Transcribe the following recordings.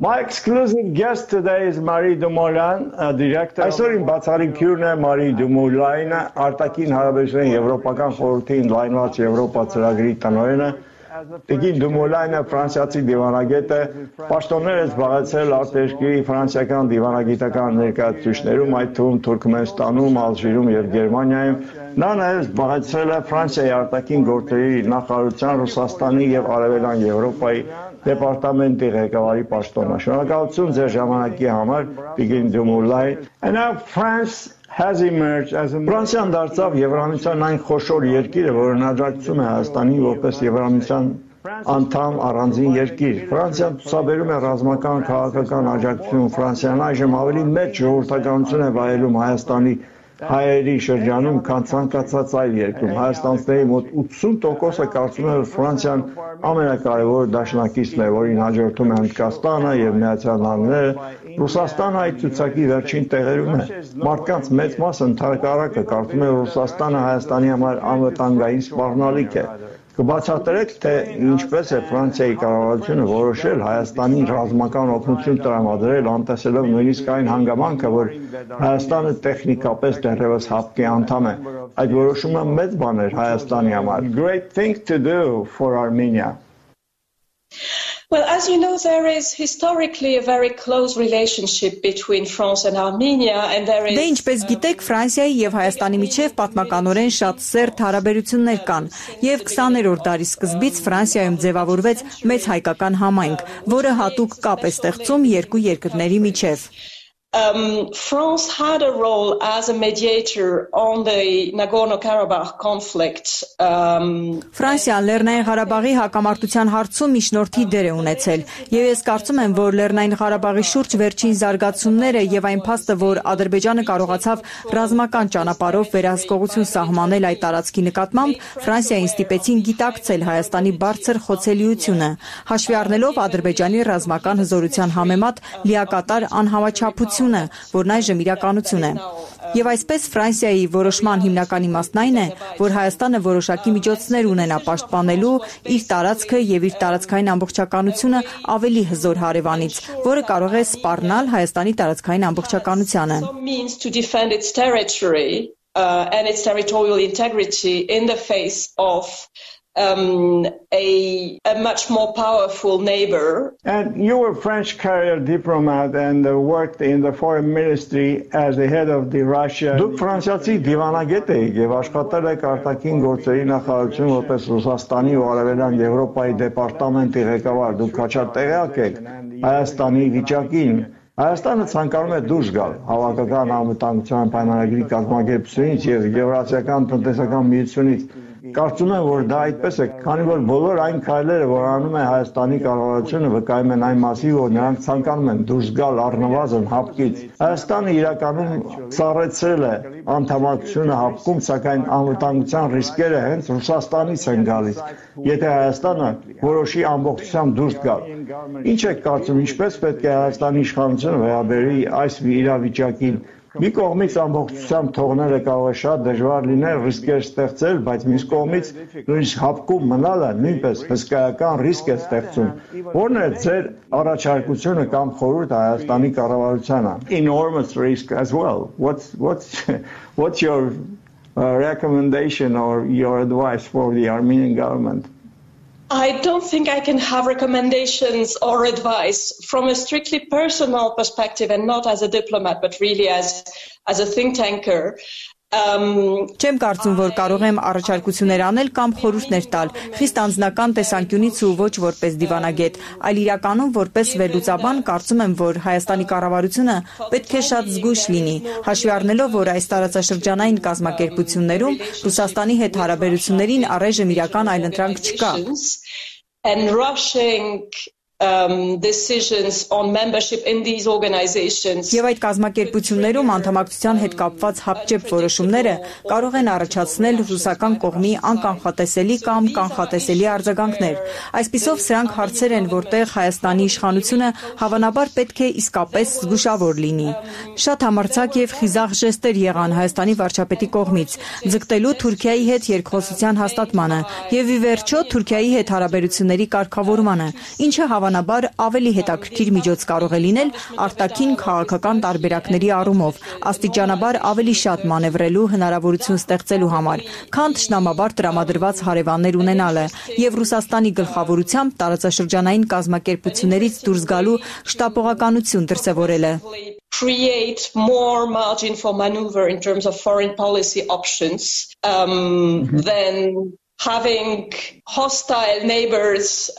My exclusive guest today is Marie Dumoulin, director. Այսօր իմ բացառիկ հյուրն է Marie Dumoulin, արտաքին հարաբերությունների եվրոպական խորհրդի ընդլայնված Եվրոպա ծրագրի տնօրենը։ Տիկին Dumoulin-ը ֆրանսիացի դիվանագետ է, պաշտոններ է զբաղեցրել արտերկրի ֆրանսիական դիվանագիտական ներկայացուցիչներում, այդ թվում Թուրքմենստանում, Ալժիրում եւ Գերմանիայում։ Նա նաև զբաղեցրել է Ֆրանսիայի արտաքին գործերի նախարարության, Ռուսաստանի եւ Արևելյան Եվրոպայի դեպարտամենտի ղեկավարի պաշտոնը։ Շնորհակալություն ձեր ժամանակի համար, Տիկին Dumoulin. And now France has emerged as a Ֆրանսիան դարձավ Եվրամիության այն խոշոր երկիրը, որը հաջողացում է Հայաստանին որպես Եվրամիության անդամ առանձին երկիր։ Ֆրանսիան ցուցաբերում է ռազմական քաղաքական աջակցություն։ Ֆրանսիան այժմ ավելի մեծ ժողովրդականություն է վայելում Հայաստանի հայերի շրջանում, քան ցանկացած այլ երկրում։ Հայաստանցիների մոտ 80%-ը կարծում է, որ Ֆրանսիան ամենակարևոր դաշնակիցն է, որին հաջորդում է Հնդկաստանը եւ Միացյալ Նահանգները։ Ռուսաստանը այդ ցուցակի վերջին տեղերում է։ Մարդկանց մեծ մասը ընդհանրակարգը կարծում է, որ Ռուսաստանը Հայաստանի համար անվտանգային սպառնալիք է։ Կբացատրեք, թե ինչպես է Ֆրանսիայի կառավարությունը որոշել Հայաստանին ռազմական օգնություն տրամադրել, անտեսելով նույնիսկ այն հանգամանքը, որ Հայաստանը տեխնիկապես դեռևս ՀԱՊԿ-ի անդամ է։ Այդ որոշումը մեծ բան էր Հայաստանի համար. Great thing to do for Armenia. Well, as you know, there is historically a very close relationship between France and Armenia, and there is. Դե ինչպես գիտեք, Ֆրանսիայի եւ Հայաստանի միջև պատմականորեն շատ սերտ հարաբերություններ կան, եւ 20-րդ դարի սկզբից Ֆրանսիայում ձևավորվեց մեծ հայկական համայնք, որը հատուկ կապ է ստեղծում երկու երկրների միջև։ France had a role as a mediator on the Nagorno-Karabakh conflict. Ֆրանսիան Լեռնային Ղարաբաղի հակամարտության հարցում միջնորդի դեր է ունեցել, եւ ես կարծում եմ, որ Լեռնային Ղարաբաղի շուրջ վերջին զարգացումները եւ այն փաստը, որ Ադրբեջանը կարողացավ ռազմական ճանապարհով վերահսկողություն սահմանել այդ տարածքի նկատմամբ, Ֆրանսիային ստիպեցին գիտակցել Հայաստանի բարձր խոցելիությունը, հաշվի առնելով Ադրբեջանի ռազմական հզորության համեմատ լիակատար անհավաչափություն, որն այժմ իրականություն է։ Եվ այսպես Ֆրանսիայի որոշման հիմնական իմաստն այն է, որ Հայաստանը որոշակի միջոցներ ունենա պաշտպանելու իր տարածքը եւ իր տարածքային ամբողջականությունը ավելի հզոր հարևանից, որը կարող է սպառնալ Հայաստանի տարածքային ամբողջականությանը։ And its territorial integrity in the face of a much more powerful neighbor. And you were a French career diplomat and worked in the foreign ministry as the head of the Russia. Դուք ֆրանսիացի դիվանագետ եք եւ աշխատել եք արտաքին գործերի նախարարությունում որպես Ռուսաստանի ու Արևելյան Եվրոպայի դեպարտամենտի ղեկավար։ Դուք հաճախ եք Հայաստանի վիճակին։ Հայաստանը ցանկանում է դուրս գալ հավաքական անվտանգության պայմանագրի կազմակերպությունից եւ Եվրասիական տնտեսական միությունից։ Կարծում եմ, որ դա այդպես է, քանի որ բոլոր այն քայլերը, որ անում է Հայաստանի կառավարությունը, վկայում են այն մասին, որ նրանք ցանկանում են դուրս գալ առնվազն ՀԱՊԿ-ից։ Հայաստանը իրականում սառեցրել է անդամակցությունը ՀԱՊԿ-ում, սակայն անվտանգության ռիսկերը հենց Ռուսաստանից են գալիս։ Եթե Հայաստանը որոշի ամբողջությամբ դուրս գալ, ինչ եք կարծում, ինչպես պետք է Հայաստանի իշխանությունը վերաբերի այս իրավիճակին։ Մի կողմից ամբողջությամբ թողնելը կարող է շատ դժվար լինել, ռիսկեր ստեղծել, բայց մյուս կողմից նույնիսկ ՀԱՊԿ-ում մնալը նույնպես հսկայական ռիսկ է ստեղծում։ Որն է ձեր առաջարկությունը կամ խորհուրդը Հայաստանի կառավարությանը? Enormous risk as well. What's your recommendation or your advice for the Armenian government? I don't think I can have recommendations or advice from a strictly personal perspective and not as a diplomat, but really as a think tanker. Չեմ կարծում, որ կարող եմ առաջարկություններ անել կամ խորհուրդներ տալ, խիստ անձնական տեսանկյունից ու ոչ որպես դիվանագետ, այլ իրականում որպես վերլուծաբան կարծում եմ, որ Հայաստանի կառավարությունը պետք է շատ զգույշ լինի, հաշվի առնելով, որ այս տարածաշրջանային կազմակերպություններում Ռուսաստանի հետ հարաբերություններին առայժմ իրական այլընտրանք չկա։ And rushing decisions on membership in these organizations. Եվ այդ կազմակերպություններում անդամակցության հետ կապված հապճեպ որոշումները կարող են առաջացնել ռուսական կողմի անկանխատեսելի կամ կանխատեսելի արձագանքներ։ Այսպիսով սրանք հարցեր են, որտեղ Հայաստանի իշխանությունը հավանաբար պետք է իսկապես զգուշավոր լինի։ Շատ համարձակ եւ խիզախ ժեստեր եղան Հայաստանի վարչապետի կողմից, ձգտելու Թուրքիայի հետ երկխոսության հաստատմանը եւ ի վերջո Թուրքիայի հետ հարաբերությունների կարգավորմանը, ինչը հավանաբար ավելի հետաքրքիր միջոց կարող է լինել արտաքին քաղաքական տարբերակների առումով, աստիճանաբար ավելի շատ մանևրելու հնարավորություն ստեղծելու համար, քան թշնամաբար տրամադրված հարևաններ ունենալը եւ Ռուսաստանի գլխավորությամբ տարածաշրջանային կազմակերպություններից դուրս գալու շտապողականություն դրսեւորելը. Create more margin for maneuver in terms of foreign policy options than having hostile neighbors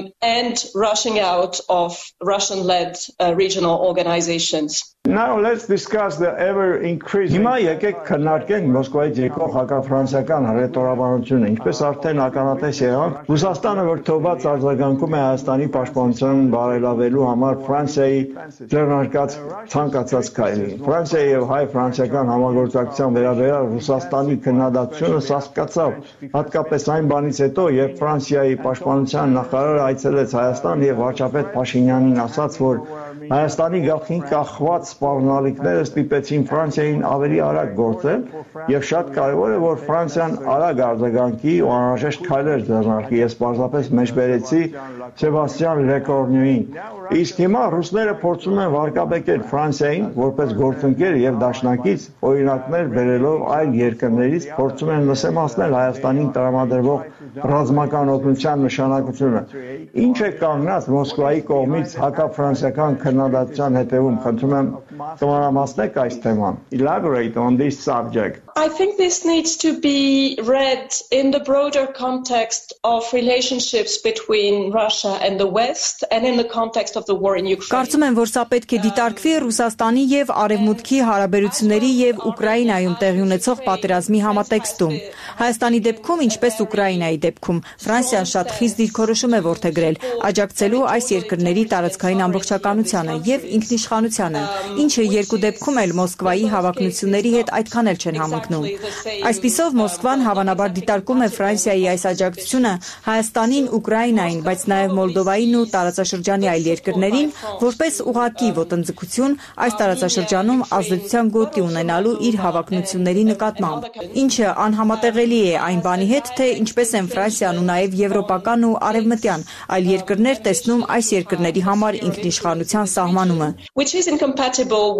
and rushing out of Russian-led regional organizations. Now let's discuss the ever increasing. Հիմա եկեք քննարկենք Մոսկվայից եկող հակաֆրանսիական ռետորաբանությունը, ինչպես արդեն ականատես եղանք, Ռուսաստանը վրդովված արձագանքում է Հայաստանի պաշտպանության բարելավելու համար Ֆրանսիայի ձեռնարկած ցանկացած քայլին։ Ֆրանսիայի եւ հայ-ֆրանսիական համագործակցության վերաբերյալ Ռուսաստանի քննադատությունը սասկացավ, հատկապես այն բանից հետո, երբ Ֆրանսիայի պաշտպանության նախարարը այցելեց Հայաստան եւ վարչապետ Փաշինյանին ասաց, որ Հայաստանի գլխին կախված սպառնալիքները ստիպեցին Ֆրանսիային ավելի արագ գործել եւ շատ կարեւոր է, որ Ֆրանսիան արագ արձագանքի ու անհրաժեշտ քայլեր ձեռնարկի։ Ես պարզապես մեջբերեցի Սեբաստիան Լեկորնյուին։ Իսկ հիմա ռուսները փորձում են վարկաբեկել Ֆրանսիային որպես գործընկեր եւ դաշնակից, օրինակներ բերելով այլ երկրներից, փորձում են լսեմացնել Հայաստանին տրամադրվող ռազմական օգնության նշանակությունը։ Ինչ է կանգնած Մոսկվայի կողմից հակաֆրանսիական քննադատության հետևում, խնդրում եմ կմանրամասնեք այս թեման. Elaborate on this subject. I think this needs to be read in the broader context of relationships between Russia and the West and in the context of the war in Ukraine. Կարծում եմ, որ սա պետք է դիտարկվի Ռուսաստանի եւ Արևմուտքի հարաբերությունների եւ Ուկրաինայում տեղի ունեցող պատերազմի համատեքստում։ Հայաստանի դեպքում, ինչպես Ուկրաինայի դեպքում, Ֆրանսիան շատ խիստ դիրքորոշում է որդեգրել աջակցելու այս երկրների տարածքային ամբողջականությանը եւ ինքնիշխանությանը, ինչը երկու դեպքում էլ Մոսկվայի հավակնությունների հետ այդքան էլ չեն համընկնում։ Այսպիսով Մոսկվան հավանաբար դիտարկում է Ֆրանսիայի այս աջակցությունը Հայաստանին, Ուկրաինային, բայց նաեւ Մոլդովային ու տարածաշրջանի այլ երկրներին որպես ուղղակի ոտնձգություն այս տարածաշրջանում ազդեցության գոտի ունենալու իր հավակնությունների նկատմամբ, ինչը անհամատեղելի է այն բանի հետ, թե ինչպես են Ֆրանսիան ու նաեւ եվրոպական ու արևմտյան այլ երկրներ տեսնում այս երկրների համար ինքնիշխանության սահմանումը, which is incompatible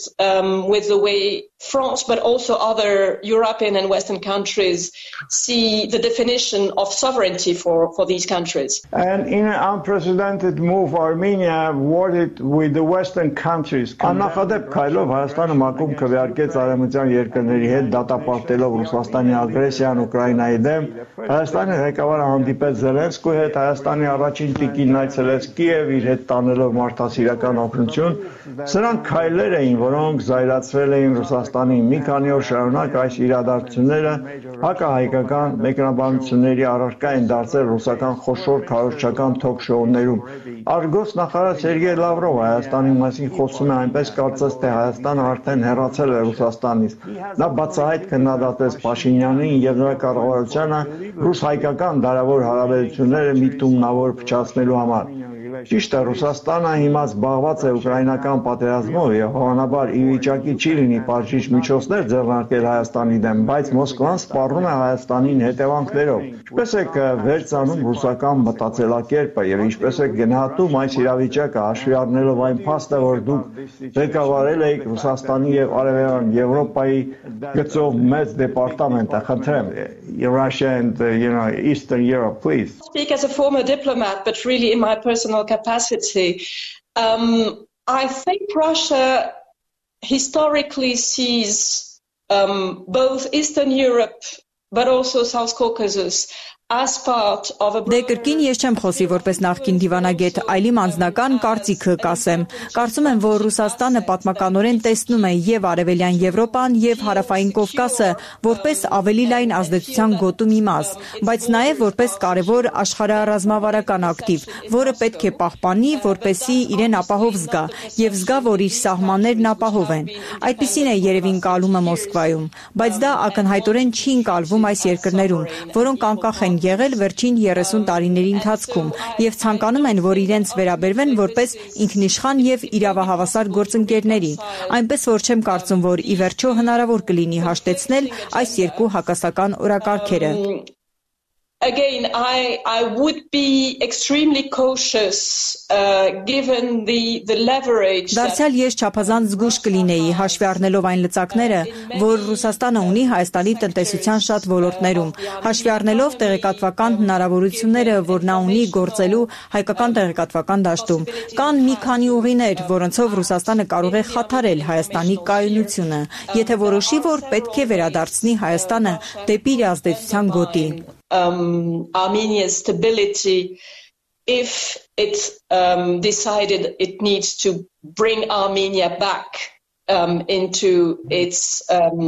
with the way France but also other European and Western countries see the definition of sovereignty for these countries. And in an unprecedented move, Armenia voted with the Western countries. Աննախադեպ քայլով Հայաստանը մակում քվեարկեց արևմտյան երկրների հետ դատապարտելով Ռուսաստանի ագրեսիան Ուկրաինայի դեմ։ Հայաստանի ղեկավարը հանդիպեց Զելենսկուի հետ, Հայաստանի առաջին տիկինն այցելեց Կիև իր հետ տանելով մարդասիրական օգնություն։ Սրանք քայլեր էին, որոնք զայրացրել էին Ռուսաստանին։ Մի քանի օր շարունակ այս իրադարձությունները հակահայկական մեկնաբանությունների առարկա են դարձել ռուսական խոշոր քարոզչական թոք-շոուներում։ Արգոս նախարար Սերգեյ Լավրովը Հայաստանի մասին խոսում է այնպես կարծես թե Հայաստանը արդեն հեռացել է Ռուսաստանից։ Նա բացահայտ քննադատեց Փաշինյանին եւ նրա կառավարությանը ռուս-հայկական դարավոր հարաբերությունները միտումնավոր փչացնելու համար։ Ճիշտ է, Ռուսաստանը հիմա զբաղված է ուկրաինական պատերազմով եւ հավանաբար ի վիճակի չի լինի պատժիչ միջոցներ ձեռնարկել Հայաստանի դեմ, բայց Մոսկվան սպառնում է Հայաստանին հետևանքներով։ Ինչպես է վերցանում ռուսական մտածելակերպը եւ ինչպես է գնահատում այս իրավիճակը, հաշվի առնելով այն փաստը, որ դուք ղեկավարել եք Ռուսաստանի եւ Արևելյան Եվրոպայի գծով մեծ դեպարտամենտը, խնդրեմ, Russia and Eastern Europe, please. Speak as a former diplomat, but really in my personal capacity. I think Russia historically sees both Eastern Europe but also South Caucasus as part of a Դե կրկին ես չեմ խոսի որպես նախկին դիվանագետ, այլ իմ անձնական կարծիքը կասեմ։ Կարծում եմ, որ Ռուսաստանը պատմականորեն տեսնում է եւ Արևելյան Եվրոպան եւ Հարավային Կովկասը որպես ավելի լայն ազդեցության գոտու մի մաս, բայց նաեւ որպես կարևոր աշխարհառազմավարական ակտիվ, որը պետք է պահպանի, որպեսզի իրեն ապահով զգա եւ զգա, որ իր սահմաններն ապահով են։ Այդպիսին է երևին կալումը Մոսկվայում, բայց դա ակնհայտորեն չի ընկալվում այս երկրներում, որոնք անկախ են եղել վերջին 30 տարիների ընթացքում եւ ցանկանում են, որ իրենց վերաբերվեն որպես ինքնիշխան եւ իրավահավասար գործընկերների, այնպես որ չեմ կարծում, որ ի վերջո հնարավոր կլինի հաշտեցնել այս երկու հակասական օրակարգերը։ again, I would be extremely cautious given the leverage. Դարձյալ ես չափազանց զգույշ կլինեի հաշվի առնելով այն լծակները, որ Ռուսաստանը ունի Հայաստանի տնտեսության շատ ոլորտներում, հաշվի առնելով տեղեկատվական հնարավորությունները, որ նա ունի գործելու հայկական տեղեկատվական դաշտում։ Կան մի քանի ուղիներ, որոնցով Ռուսաստանը կարող է խաթարել Հայաստանի կայունությունը, եթե որոշի, որ պետք է վերադարձնի Հայաստանը դեպի իր ազդեցության գոտի։ Armenia's stability if it decided it needs to bring Armenia back into its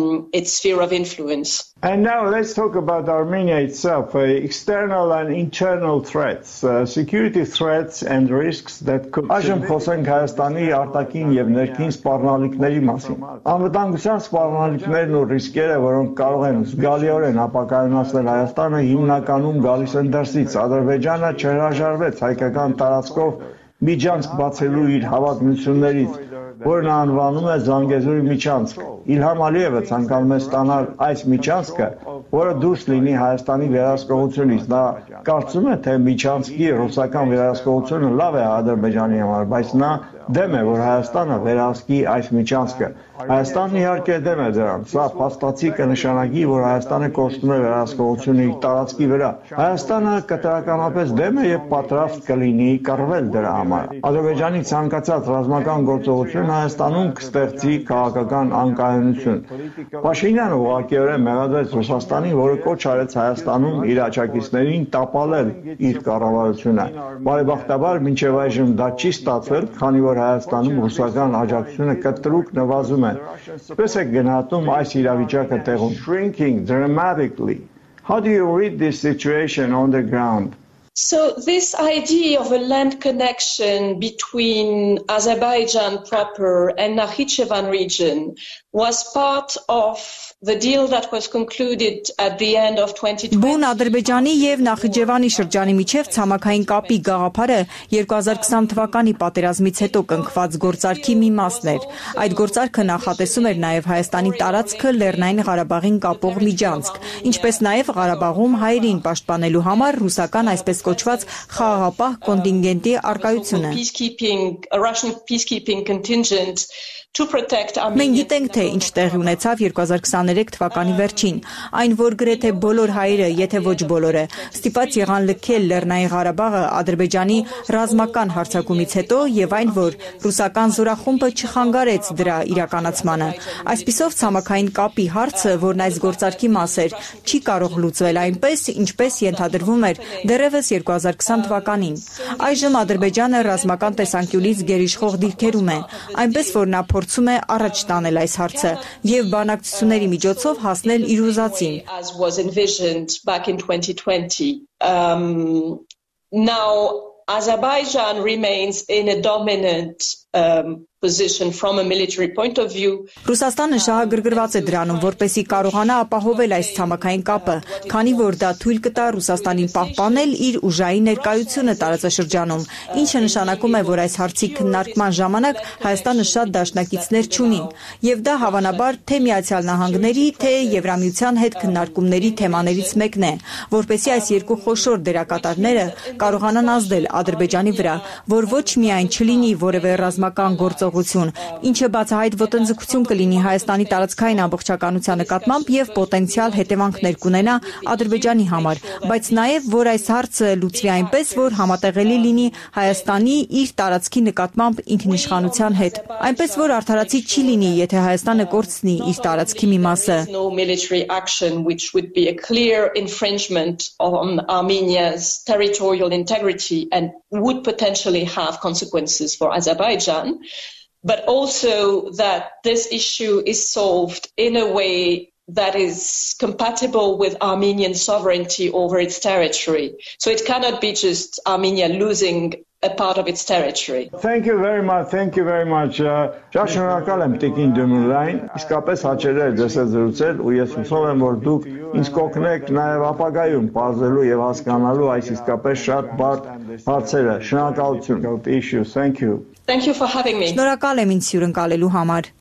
sphere of influence. And now let's talk about Armenia itself, external and internal threats, security threats and risks that could... Այժմ խոսենք Հայաստանի արտաքին եւ ներքին սպառնալիքների մասին։ Անվտանգության սպառնալիքներն ու ռիսկերը, որոնք կարող են զգալիորեն ապակայունացնել Հայաստանը, հիմնականում գալիս են դրսից։ Ադրբեջանը չհրաժարվեց հայկական տարածքով միջանցք բացելու իր հավակնություններից, որն անվանում է Զանգեզուրի միջանցք։ Իլհամ Ալիևը ցանկանում է ստանալ այս միջանցքը, որը դուրս լինի Հայաստանի վերահսկողությունից։ Նա կարծում է, թե միջանցքի ռուսական վերահսկողությունը լավ է Ադրբեջանի համար, բայց նա դեմ է, որ Հայաստանը վերահսկի այս միջանցքը։ Հայաստանն իհարկե դեմ է դրան։ Սա փաստացի կնշանակի, որ Հայաստանը կորցնում է վերահսկողությունը իր տարածքի վրա։ Հայաստանը կտրականապես դեմ է եւ պատրաստ կլինի կռվել դրա համար։ Ադրբեջանի ցանկացած ռազմական գործողություն Հայաստանում կստեղծի քաղաքական անկայունություն։ Փաշինյանը ուղղակիորեն մեղադրեց Ռուսաստանին, որը կոչ արեց Հայաստանում իր աջակիցներին տապալել իր կառավարությունը։ Բարեբախտաբար մինչև այժմ դա չի ստացվել, քանի որ Հայաստանում ռուսական աջակցությունը կտրուկ նվազում է։ Պես է գնահատում այս իրավիճակը տեղում։ Shrinking dramatically. How do you read this situation on the ground? So this idea of a land connection between Azerbaijan proper and Nakhichevan region was part of the deal that was concluded at the end of 2020. Բուն Ադրբեջանի եւ Նախիջևանի շրջանի միջև ցամաքային կապի գաղափարը 2020 թվականի պատերազմից հետո կնքված գործարքի մի մասն էր։ Այդ գործարքը նախատեսում էր նաեւ Հայաստանի տարածքը Լեռնային Ղարաբաղին կապող միջանցք, ինչպես նաեւ Ղարաբաղում հայերին պաշտպանելու համար ռուսական այսպես կոչված խաղաղապահ կոնտինգենտի արկայությունը։ Russian peacekeeping contingent to protect Armenia. Մենք գիտենք, թե ինչ տեղի ունեցավ 2023 թվականի վերջին, այն որ գրեթե բոլոր հայերը, եթե ոչ բոլորը, ստիպված եղան լքել Լեռնային Ղարաբաղը Ադրբեջանի ռազմական հարձակումից հետո եւ այն որ ռուսական զորախումբը չխանգարեց դրա իրականացմանը։ Այսպիսով ցամաքային կապի հարցը, որն այս գործարքի մաս էր, չի կարող լուծվել այնպես, ինչպես ենթադրվում էր դեռևս 2020 թվականին։ Այժմ Ադրբեջանը ռազմական տեսանկյունից գերիշխող դիրքերում է, այնպես որ նա փորձում է առաջ տանել այս հարցը եւ բանակցությունների միջոցով հասնել իր ուզածին։ As was envisioned back in 2020. Now Azerbaijan remains in a dominant position from a military point of view. Ռուսաստանը շահագրգռված է դրանում, որպեսզի կարողանա ապահովել այս ցամաքային կապը, քանի որ դա թույլ կտա Ռուսաստանին պահպանել իր ուժային ներկայությունը տարածաշրջանում, ինչը նշանակում է, որ այս հարցի քննարկման ժամանակ Հայաստանը շատ դաշնակիցներ չունի, եւ դա հավանաբար թե Միացյալ Նահանգների, թե Եվրամիության հետ քննարկումների թեմաներից մեկն է, որպեսզի այս երկու խոշոր դերակատարները կարողանան ազդել Ադրբեջանի վրա, որ ոչ միայն չլինի որևէ ռազմական գործողություն, ինչը բացահայտ ոտնձգություն կլինի Հայաստանի տարածքային ամբողջականության նկատմամբ եւ պոտենցիալ հետևանքներ կունենա Ադրբեջանի համար, բայց նաեւ որ այս հարցը լուծվի այնպես, որ համատեղելի լինի Հայաստանի իր տարածքի նկատմամբ ինքնիշխանության հետ, այնպես որ արդարացի չի լինի, եթե Հայաստանը կորցնի իր տարածքի մի մասը։ No military action which would be a clear infringement on Armenia's territorial integrity and would potentially have consequences for Azerbaijan, but also that this issue is solved in a way that is compatible with Armenian sovereignty over its territory. So it cannot be just Armenia losing a part of its territory. Thank you very much. Շատ շնորհակալ եմ Տիկին Դումուլային, իսկապես հաճելի է ձեզ զրուցել ու ես հուսով եմ, որ դուք ինձ կօգնեք նաև ապագայում բարձելու եւ հասկանալու այս իսկապես շատ բարդ հարցերը։ Շնորհակալություն. Thank you for having me. Շնորհակալ եմ ինձ հյուրընկալելու համար։